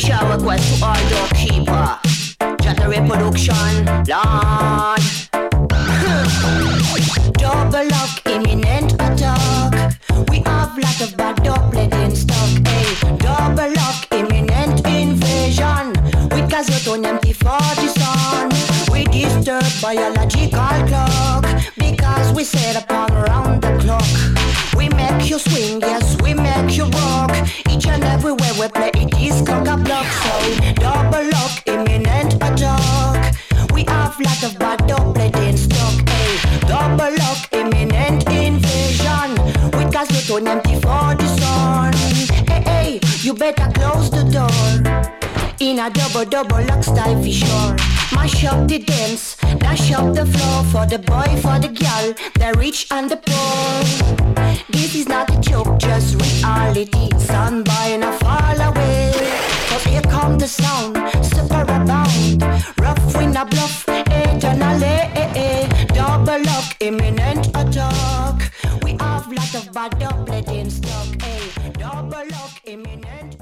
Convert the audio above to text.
Special request to all doorkeeper. Jata reproduction, Lord. Double lock, imminent attack. We have lot of bad doublet in stock. Hey, double lock, imminent invasion. With gasoline empty for the sun. We disturb biological clock because we set upon around the clock. We make you swing, yes, we make you rock. Each and everywhere we play it is conga block. So double lock, imminent attack. We have lot of bad doublet in stock. Hey, double lock, imminent invasion. With gasoline empty for the sun. Hey, hey, you better close the door. In a double lock style for sure. Mash up the dance, dash up the floor. For the boy, for the girl, the rich and the poor. This is not a joke, just reality. Son by now fall away. Cause here come the sound, super abound. Rough in a bluff, eternally. Double lock, imminent attack. We have lot of bad doublet in stock. Double lock, imminent